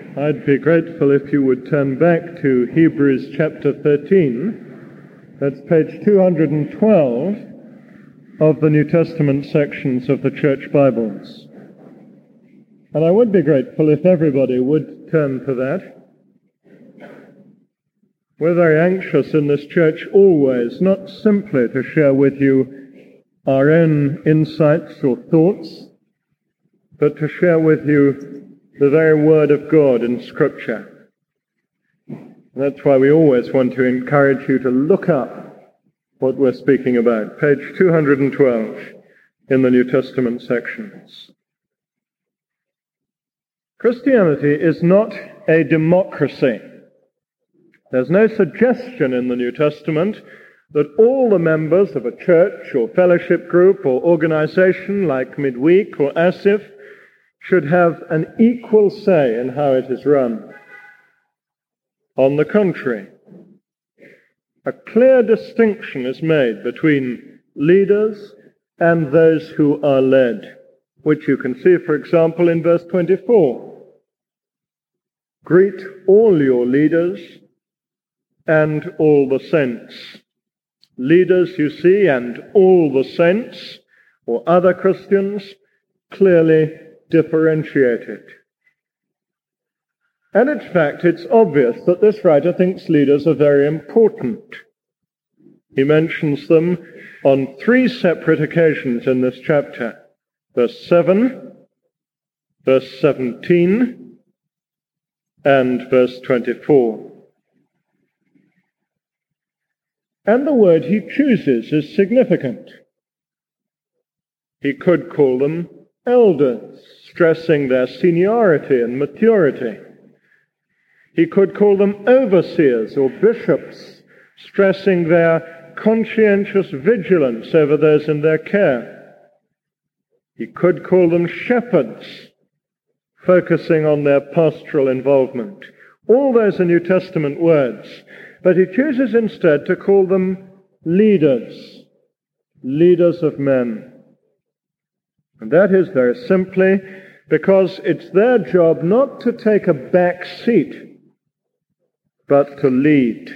I'd be grateful if you would turn back to Hebrews chapter 13. That's page 212 of the New Testament sections of the Church Bibles. And I would be grateful if everybody would turn to that. We're very anxious in this church always, not simply to share with you our own insights or thoughts, but to share with you the very Word of God in Scripture. That's why we always want to encourage you to look up what we're speaking about. Page 212 in the New Testament sections. Christianity is not a democracy. There's no suggestion in the New Testament that all the members of a church or fellowship group or organization like Midweek or Asif should have an equal say in how it is run. On the contrary, a clear distinction is made between leaders and those who are led, which you can see, for example, in verse 24. Greet all your leaders and all the saints. Leaders, you see, and all the saints, or other Christians, clearly differentiated. And in fact, it's obvious that this writer thinks leaders are very important. He mentions them on 3 separate occasions in this chapter. Verse 7, verse 17, and verse 24. And the word he chooses is significant. He could call them elders, stressing their seniority and maturity. He could call them overseers or bishops, stressing their conscientious vigilance over those in their care. He could call them shepherds, focusing on their pastoral involvement. All those are New Testament words, but he chooses instead to call them leaders, leaders of men. And that is very simply because it's their job not to take a back seat, but to lead.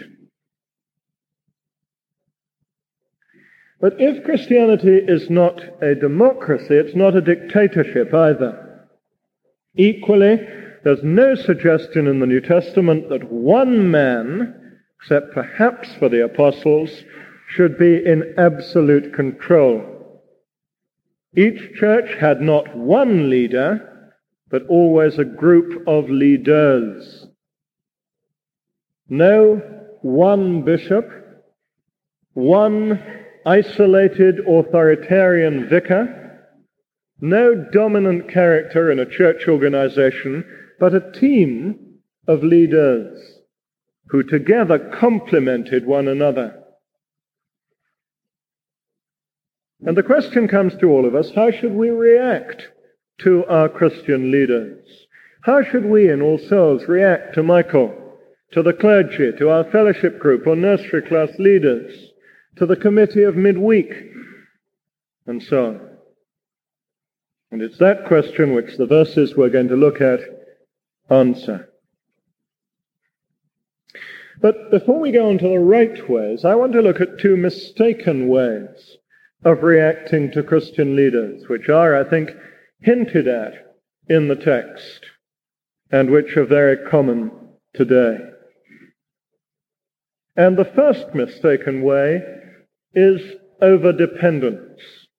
But if Christianity is not a democracy, it's not a dictatorship either. Equally, there's no suggestion in the New Testament that one man, except perhaps for the apostles, should be in absolute control. Each church had not one leader, but always a group of leaders. No one bishop, one isolated authoritarian vicar, no dominant character in a church organization, but a team of leaders who together complemented one another. And the question comes to all of us, how should we react to our Christian leaders? How should we in All Souls react to Michael, to the clergy, to our fellowship group or nursery class leaders, to the committee of midweek, and so on? And it's that question which the verses we're going to look at answer. But before we go on to the right ways, I want to look at 2 mistaken ways of reacting to Christian leaders, which are, I think, hinted at in the text, and which are very common today. And the first mistaken way is overdependence.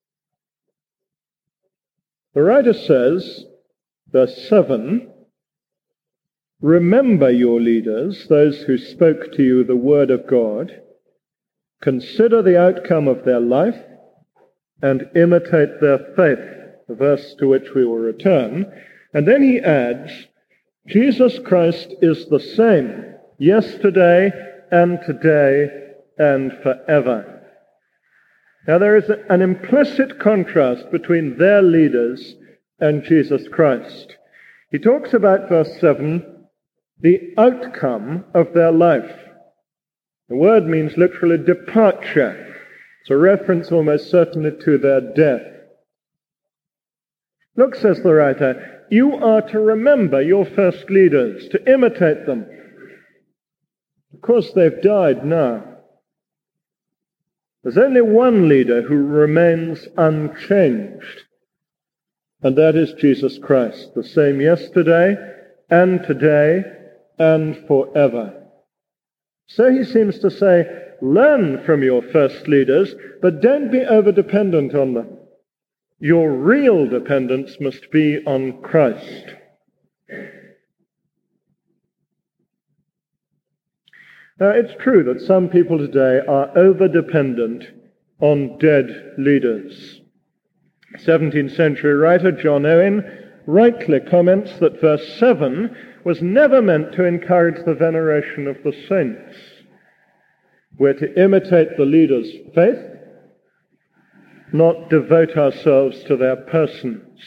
The writer says, verse 7, "Remember your leaders, those who spoke to you the word of God. Consider the outcome of their life and imitate their faith," the verse to which we will return. And then he adds, "Jesus Christ is the same yesterday and today and forever." Now there is an implicit contrast between their leaders and Jesus Christ. He talks about, verse 7, the outcome of their life. The word means literally departure. It's a reference almost certainly to their death. Look, says the writer, you are to remember your first leaders, to imitate them. Of course, they've died now. There's only one leader who remains unchanged, and that is Jesus Christ, the same yesterday and today and forever. So he seems to say, learn from your first leaders, but don't be over-dependent on them. Your real dependence must be on Christ. Now, it's true that some people today are over-dependent on dead leaders. 17th century writer John Owen rightly comments that verse 7 was never meant to encourage the veneration of the saints. We're to imitate the leaders' faith, not devote ourselves to their persons.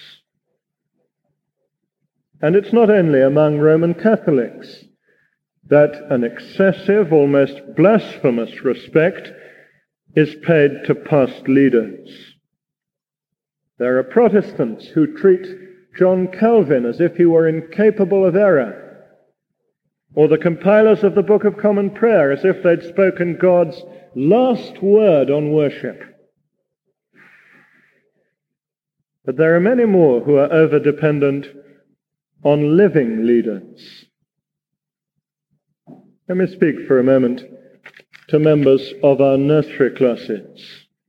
And it's not only among Roman Catholics that an excessive, almost blasphemous respect is paid to past leaders. There are Protestants who treat John Calvin as if he were incapable of error, or the compilers of the Book of Common Prayer as if they'd spoken God's last word on worship. But there are many more who are over-dependent on living leaders. Let me speak for a moment to members of our nursery classes.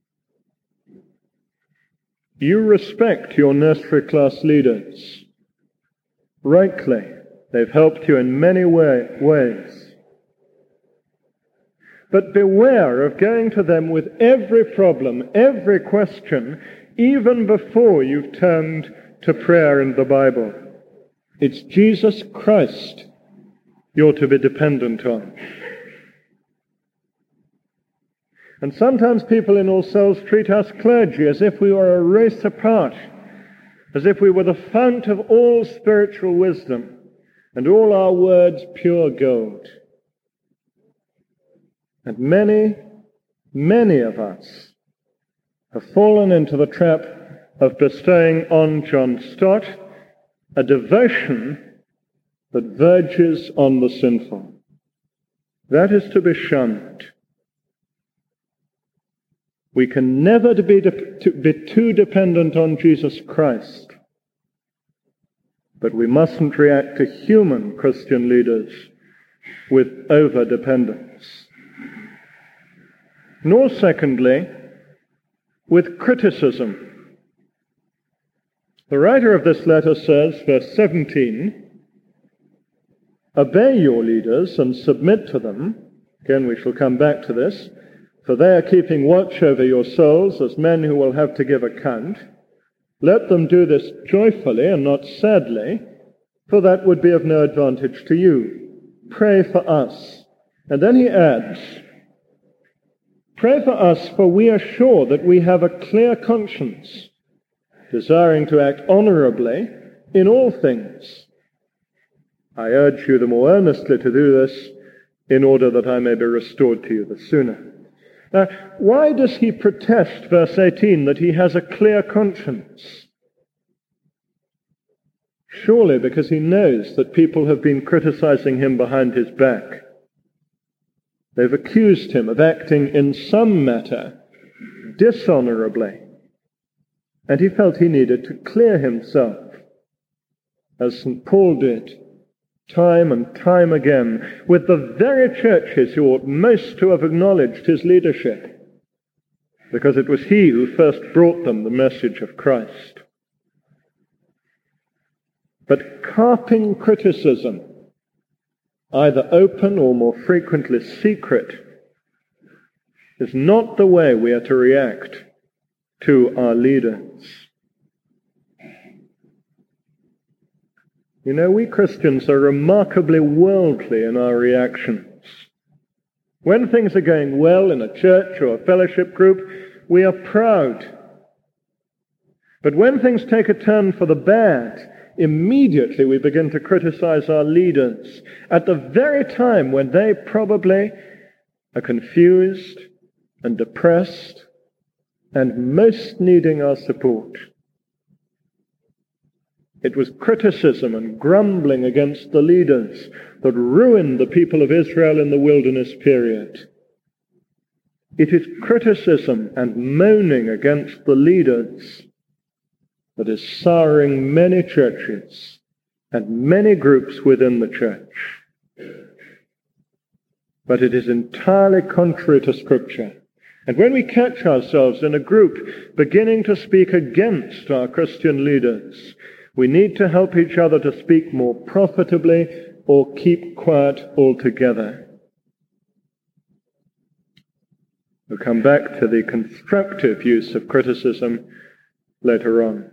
You respect your nursery class leaders. Rightly, they've helped you in many ways. But beware of going to them with every problem, every question, even before you've turned to prayer and the Bible. It's Jesus Christ you're to be dependent on. And sometimes people in All Souls treat us clergy as if we were a race apart, as if we were the fount of all spiritual wisdom and all our words pure gold. And many, many of us have fallen into the trap of bestowing on John Stott a devotion that verges on the sinful. That is to be shunned. We can never be too dependent on Jesus Christ, but we mustn't react to human Christian leaders with over-dependence. Nor, secondly, with criticism. The writer of this letter says, verse 17, obey your leaders and submit to them. Again, we shall come back to this. For they are keeping watch over your souls as men who will have to give account. Let them do this joyfully and not sadly, for that would be of no advantage to you. Pray for us. And then he adds, pray for us, for we are sure that we have a clear conscience, desiring to act honorably in all things. I urge you the more earnestly to do this, in order that I may be restored to you the sooner. Now, why does he protest, verse 18, that he has a clear conscience? Surely because he knows that people have been criticizing him behind his back. They've accused him of acting in some matter dishonorably, and he felt he needed to clear himself, as St. Paul did, time and time again, with the very churches who ought most to have acknowledged his leadership, because it was he who first brought them the message of Christ. But carping criticism, either open or more frequently secret, is not the way we are to react to our leaders. You know, we Christians are remarkably worldly in our reactions. When things are going well in a church or a fellowship group, we are proud. But when things take a turn for the bad, immediately we begin to criticize our leaders at the very time when they probably are confused and depressed and most needing our support. It was criticism and grumbling against the leaders that ruined the people of Israel in the wilderness period. It is criticism and moaning against the leaders that is souring many churches and many groups within the church. But it is entirely contrary to Scripture. And when we catch ourselves in a group beginning to speak against our Christian leaders, we need to help each other to speak more profitably or keep quiet altogether. We'll come back to the constructive use of criticism later on.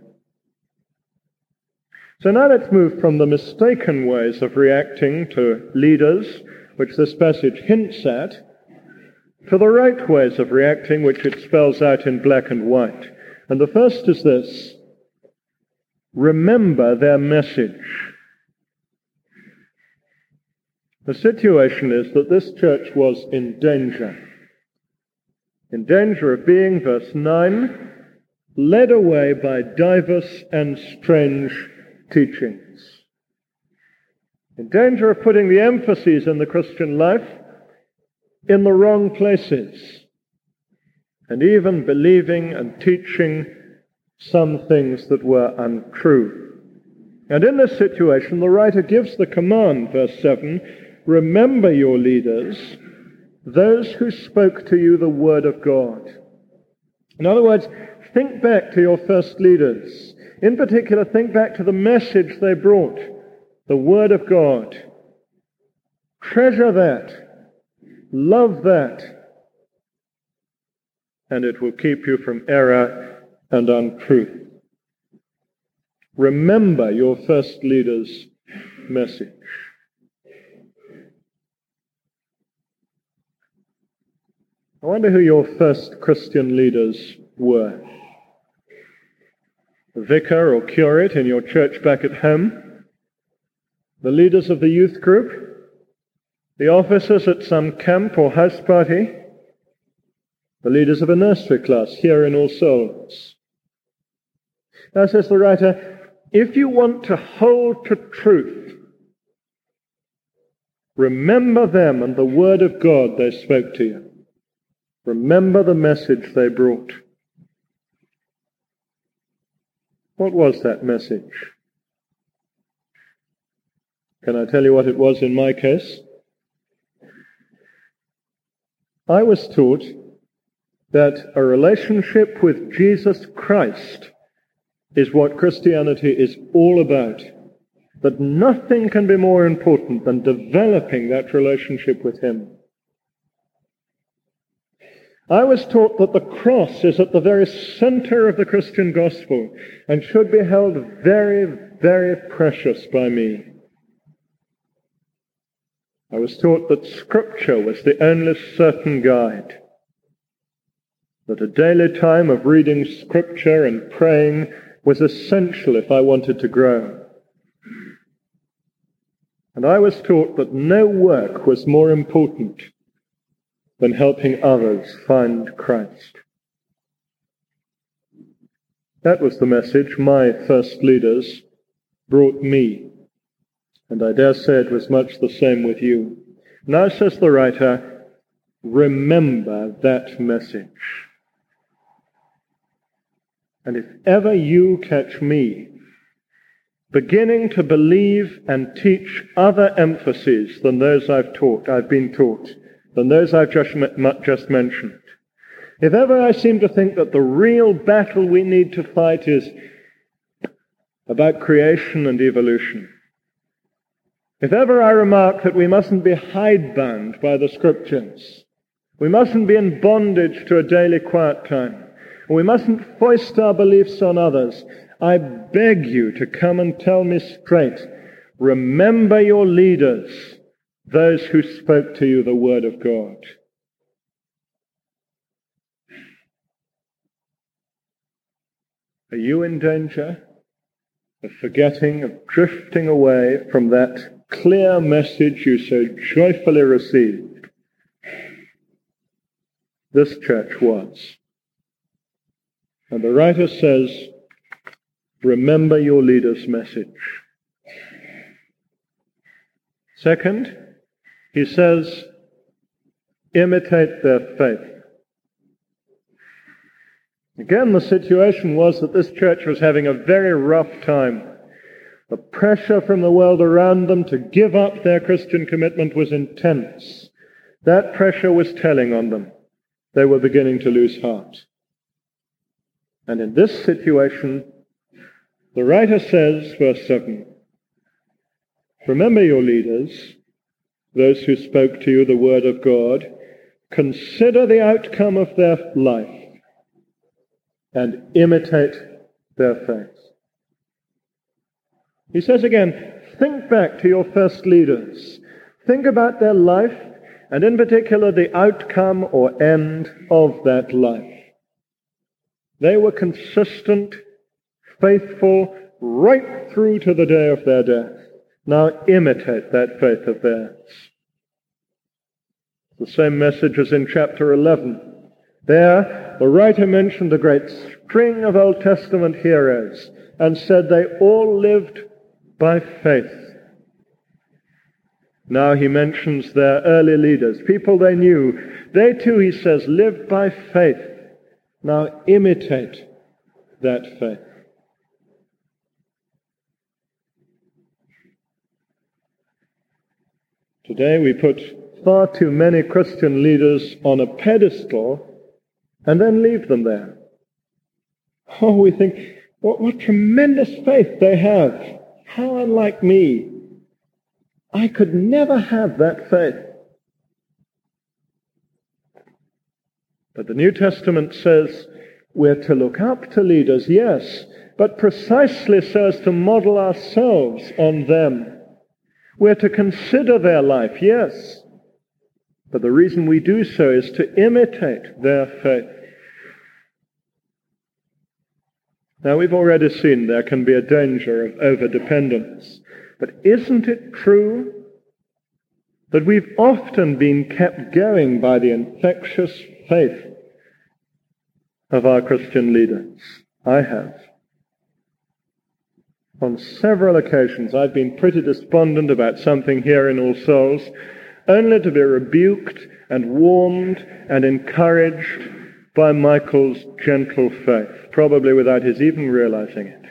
So now let's move from the mistaken ways of reacting to leaders, which this passage hints at, to the right ways of reacting, which it spells out in black and white. And the first is this: remember their message. The situation is that this church was in danger. In danger of being, verse 9, led away by diverse and strange teachings. In danger of putting the emphases in the Christian life in the wrong places, and even believing and teaching some things that were untrue. And in this situation, the writer gives the command, verse 7, remember your leaders, those who spoke to you the word of God. In other words, think back to your first leaders. In particular, think back to the message they brought, the word of God. Treasure that. Love that. And it will keep you from error and untruth. Remember your first leader's message. I wonder who your first Christian leaders were. The vicar or curate in your church back at home, the leaders of the youth group, the officers at some camp or house party, the leaders of a nursery class here in All Souls. Now, says the writer, if you want to hold to truth, remember them and the word of God they spoke to you. Remember the message they brought. What was that message? Can I tell you what it was in my case? I was taught that a relationship with Jesus Christ is what Christianity is all about. That nothing can be more important than developing that relationship with Him. I was taught that the cross is at the very center of the Christian gospel and should be held very, very precious by me. I was taught that Scripture was the only certain guide, that a daily time of reading Scripture and praying was essential if I wanted to grow. And I was taught that no work was more important than helping others find Christ. That was the message my first leaders brought me, and I dare say it was much the same with you. Now, says the writer, remember that message. And if ever you catch me beginning to believe and teach other emphases than those I've been taught, than those I've just mentioned. If ever I seem to think that the real battle we need to fight is about creation and evolution, if ever I remark that we mustn't be hidebound by the Scriptures, we mustn't be in bondage to a daily quiet time, we mustn't foist our beliefs on others, I beg you to come and tell me straight, remember your leaders, those who spoke to you the word of God. Are you in danger of forgetting, of drifting away from that clear message you so joyfully received? This church was. And the writer says, Remember your leader's message. Second, he says, imitate their faith. Again, the situation was that this church was having a very rough time. The pressure from the world around them to give up their Christian commitment was intense. That pressure was telling on them. They were beginning to lose heart. And in this situation, the writer says, verse 7, remember your leaders, those who spoke to you the word of God, consider the outcome of their life, and imitate their faith. He says again, think back to your first leaders. Think about their life, and in particular the outcome or end of that life. They were consistent, faithful, right through to the day of their death. Now imitate that faith of theirs. The same message as in chapter 11. There, the writer mentioned a great string of Old Testament heroes and said they all lived by faith. Now he mentions their early leaders, people they knew. They too, he says, lived by faith. Now imitate that faith. Today we put far too many Christian leaders on a pedestal and then leave them there. Oh, we think, what tremendous faith they have. How unlike me. I could never have that faith. But the New Testament says we're to look up to leaders, yes, but precisely so as to model ourselves on them. We're to consider their life, yes, but the reason we do so is to imitate their faith. Now, we've already seen there can be a danger of overdependence, but isn't it true that we've often been kept going by the infectious faith of our Christian leaders? I have. On several occasions, I've been pretty despondent about something here in All Souls, only to be rebuked and warned and encouraged by Michael's gentle faith, probably without his even realizing it.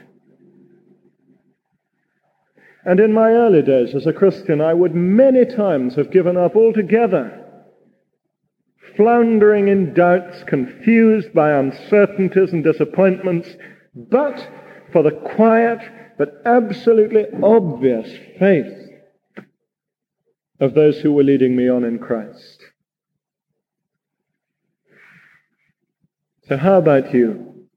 And in my early days as a Christian, I would many times have given up altogether, floundering in doubts, confused by uncertainties and disappointments, but for the quiet but absolutely obvious faith of those who were leading me on in Christ. So how about you?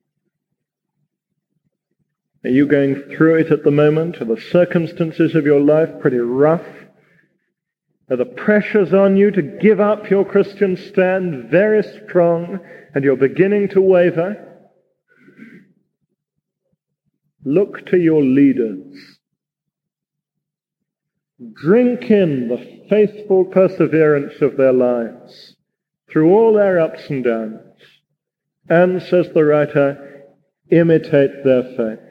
Are you going through it at the moment? Are the circumstances of your life pretty rough? Are the pressures on you to give up your Christian stand very strong and you're beginning to waver? Look to your leaders. Drink in the faithful perseverance of their lives through all their ups and downs. And, says the writer, imitate their faith.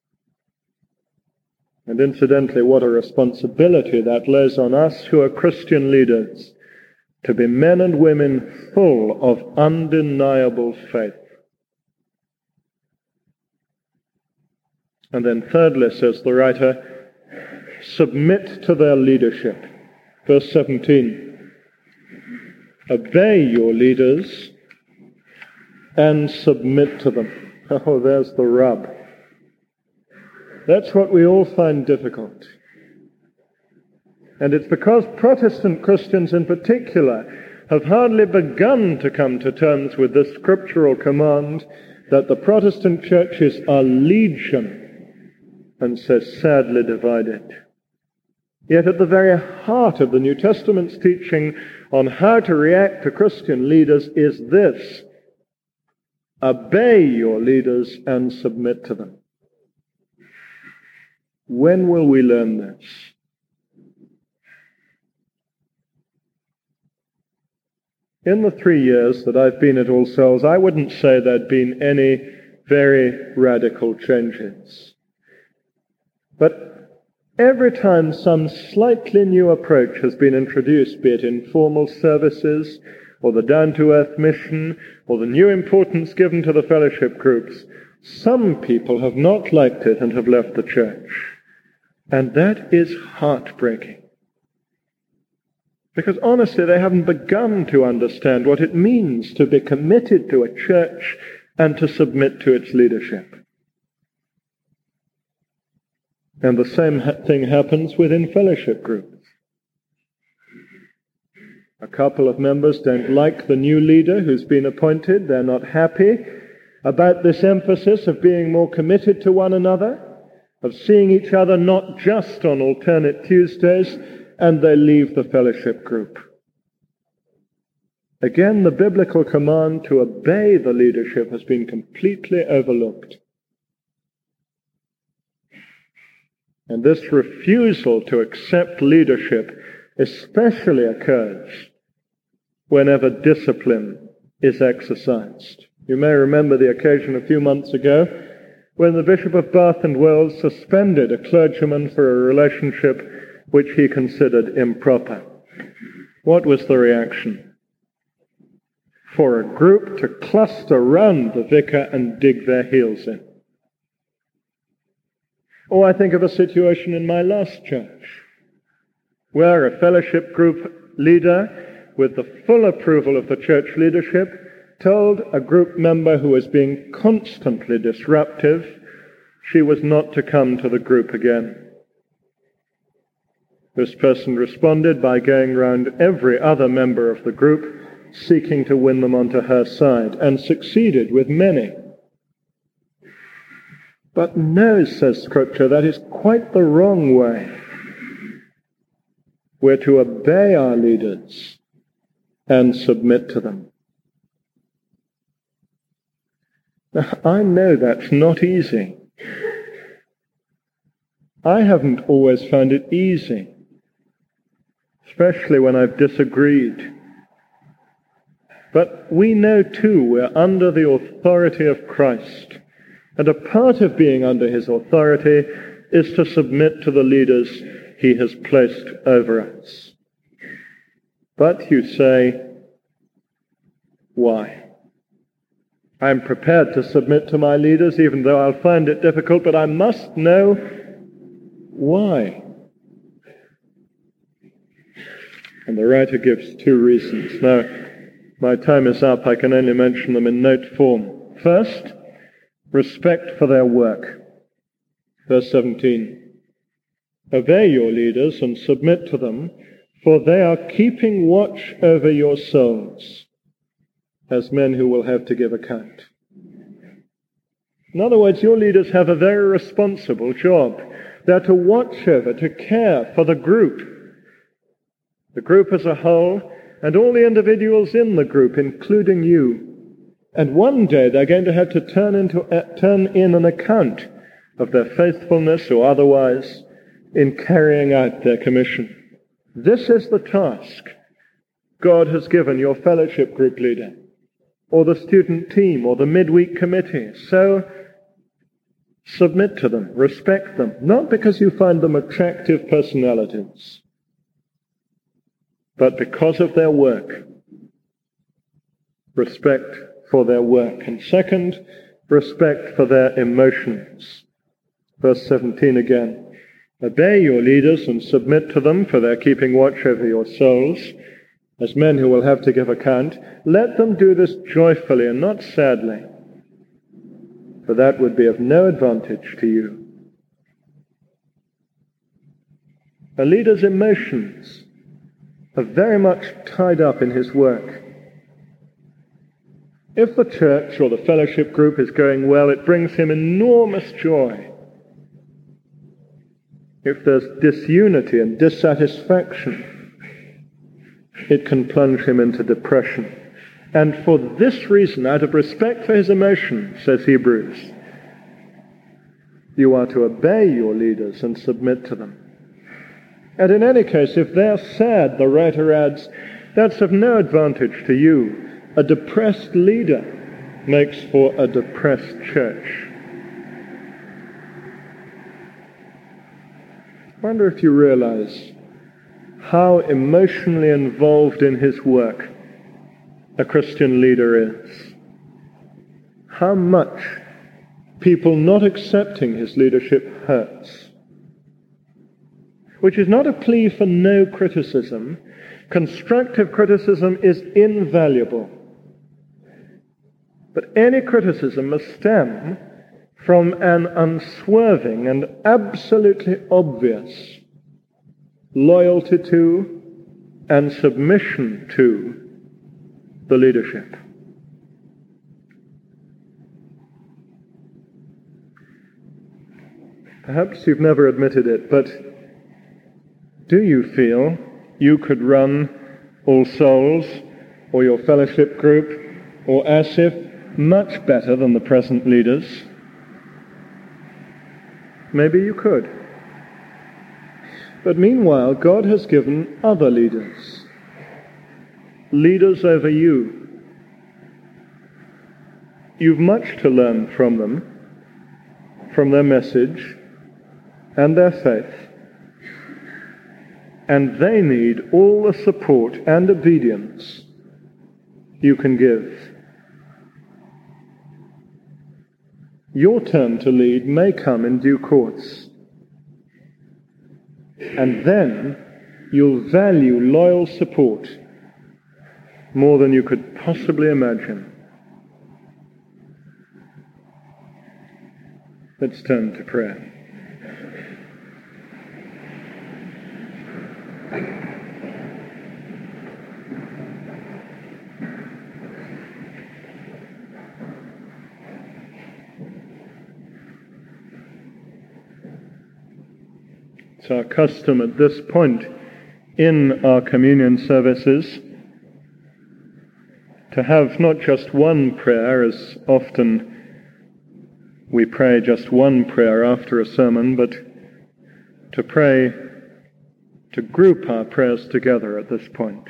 And incidentally, what a responsibility that lays on us who are Christian leaders, to be men and women full of undeniable faith. And then thirdly, says the writer, submit to their leadership. Verse 17, obey your leaders and submit to them. Oh, there's the rub. That's what we all find difficult. And it's because Protestant Christians in particular have hardly begun to come to terms with this scriptural command that the Protestant churches are legion and so sadly divided. Yet at the very heart of the New Testament's teaching on how to react to Christian leaders is this: obey your leaders and submit to them. When will we learn this? In the 3 years that I've been at All Souls, I wouldn't say there'd been any very radical changes. But every time some slightly new approach has been introduced, be it in formal services, or the down-to-earth mission, or the new importance given to the fellowship groups, some people have not liked it and have left the church. And that is heartbreaking. Because honestly, they haven't begun to understand what it means to be committed to a church and to submit to its leadership. And the same thing happens within fellowship groups. A couple of members don't like the new leader who's been appointed. They're not happy about this emphasis of being more committed to one another, of seeing each other not just on alternate Tuesdays, and they leave the fellowship group. Again, the biblical command to obey the leadership has been completely overlooked. And this refusal to accept leadership especially occurs whenever discipline is exercised. You may remember the occasion a few months ago when the Bishop of Bath and Wells suspended a clergyman for a relationship which he considered improper. What was the reaction? For a group to cluster round the vicar and dig their heels in. Or I think of a situation in my last church, where a fellowship group leader, with the full approval of the church leadership, told a group member who was being constantly disruptive she was not to come to the group again. This person responded by going round every other member of the group, seeking to win them onto her side, and succeeded with many. But no, says Scripture, that is quite the wrong way. We're to obey our leaders and submit to them. Now, I know that's not easy. I haven't always found it easy, especially when I've disagreed. But we know too we're under the authority of Christ, and a part of being under his authority is to submit to the leaders he has placed over us. But you say, why? I'm prepared to submit to my leaders, even though I'll find it difficult, but I must know why. And the writer gives two reasons. Now, my time is up. I can only mention them in note form. First, respect for their work. Verse 17. Obey your leaders and submit to them, for they are keeping watch over your souls, as men who will have to give account. In other words, your leaders have a very responsible job. They're to watch over, to care for the group as a whole, and all the individuals in the group, including you. And one day they're going to have to turn in an account of their faithfulness or otherwise in carrying out their commission. This is the task God has given your fellowship group leader, or the student team, or the midweek committee. So submit to them, respect them, not because you find them attractive personalities, but because of their work. Respect for their work. And second, respect for their emotions. Verse 17 again. Obey your leaders and submit to them, for they're keeping watch over your souls, as men who will have to give account. Let them do this joyfully and not sadly, for that would be of no advantage to you. A leader's emotions are very much tied up in his work. If the church or the fellowship group is going well, it brings him enormous joy. If there's disunity and dissatisfaction, it can plunge him into depression. And for this reason, out of respect for his emotions, says Hebrews, you are to obey your leaders and submit to them. And in any case, if they're sad, the writer adds, that's of no advantage to you. A depressed leader makes for a depressed church. I wonder if you realize how emotionally involved in his work a Christian leader is. How much people not accepting his leadership hurts. Which is not a plea for no criticism. Constructive criticism is invaluable. But any criticism must stem from an unswerving and absolutely obvious loyalty to and submission to the leadership. Perhaps you've never admitted it, but do you feel you could run All Souls or your fellowship group or ASIF much better than the present leaders? Maybe you could. But meanwhile, God has given other leaders. Leaders over you. You've much to learn from them, from their message and their faith. And they need all the support and obedience you can give. Your turn to lead may come in due course. And then you'll value loyal support more than you could possibly imagine. Let's turn to prayer. It's our custom at this point in our communion services to have not just one prayer, as often we pray just one prayer after a sermon, but to pray, to group our prayers together at this point.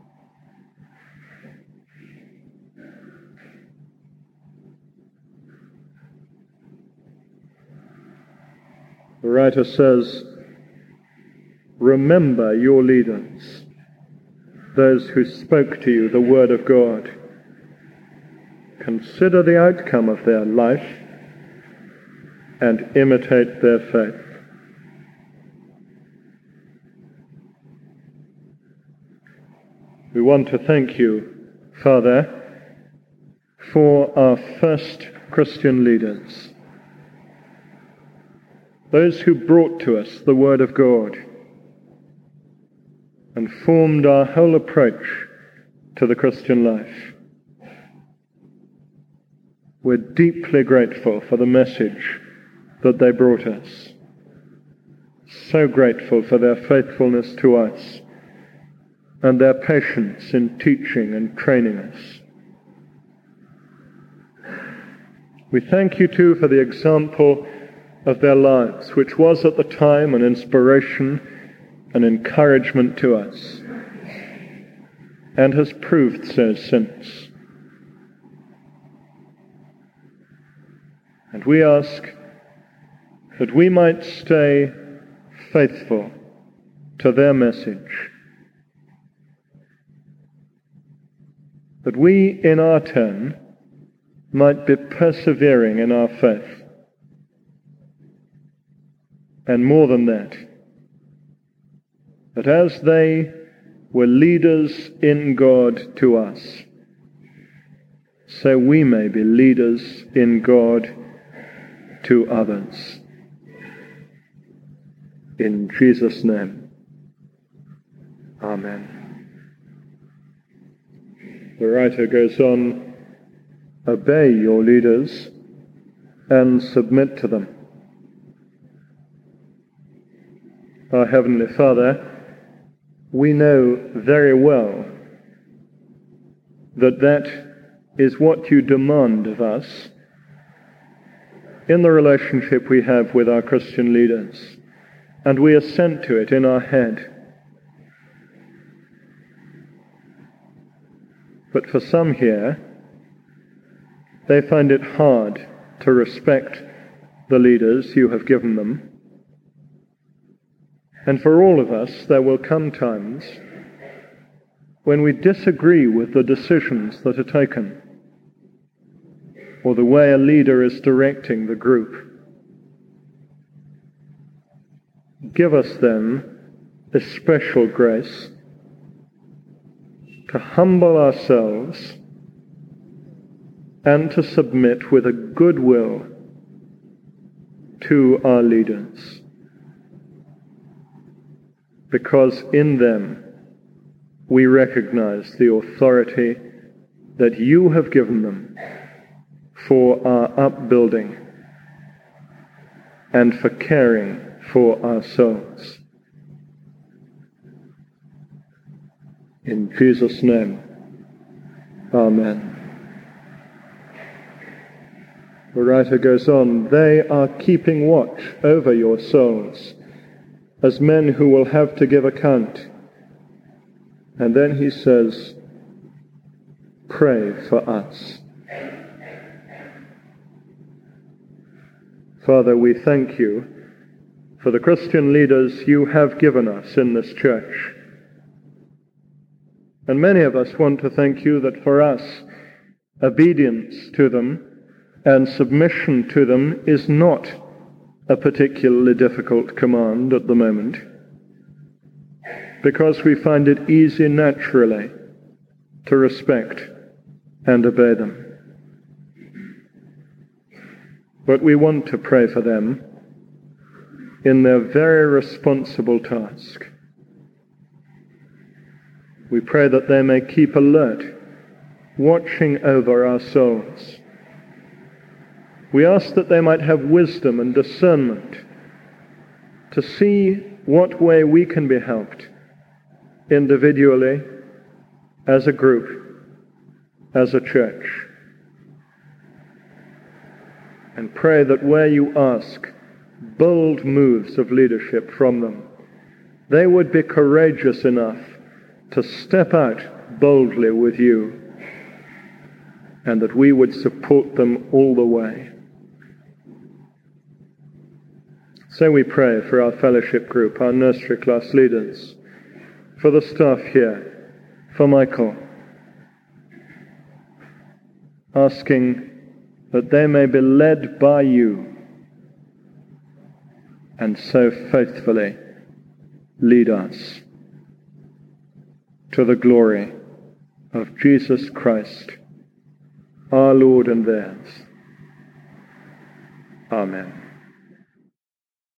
The writer says, remember your leaders, those who spoke to you the word of God. Consider the outcome of their life and imitate their faith. We want to thank you, Father, for our first Christian leaders, those who brought to us the word of God and formed our whole approach to the Christian life. We're deeply grateful for the message that they brought us. So grateful for their faithfulness to us and their patience in teaching and training us. We thank you too for the example of their lives, which was at the time an inspiration, an encouragement to us, and has proved so since. And we ask that we might stay faithful to their message, that we in our turn might be persevering in our faith, and more than that, that as they were leaders in God to us, so we may be leaders in God to others. In Jesus' name, Amen. The writer goes on, obey your leaders and submit to them. Our Heavenly Father, we know very well that that is what you demand of us in the relationship we have with our Christian leaders, and we assent to it in our head. But for some here, they find it hard to respect the leaders you have given them. And for all of us, there will come times when we disagree with the decisions that are taken, or the way a leader is directing the group. Give us then a special grace to humble ourselves and to submit with a good will to our leaders, because in them we recognize the authority that you have given them for our upbuilding and for caring for our souls. In Jesus' name, Amen. The writer goes on, they are keeping watch over your souls as men who will have to give account. And then he says, pray for us. Father, we thank you for the Christian leaders you have given us in this church. And many of us want to thank you that for us, obedience to them and submission to them is not a particularly difficult command at the moment, because we find it easy naturally to respect and obey them. But we want to pray for them in their very responsible task. We pray that they may keep alert, watching over our souls. We ask that they might have wisdom and discernment to see what way we can be helped, individually, as a group, as a church. And pray that where you ask bold moves of leadership from them, they would be courageous enough to step out boldly with you, and that we would support them all the way. So we pray for our fellowship group, our nursery class leaders, for the staff here, for Michael, asking that they may be led by you and so faithfully lead us to the glory of Jesus Christ, our Lord and theirs. Amen.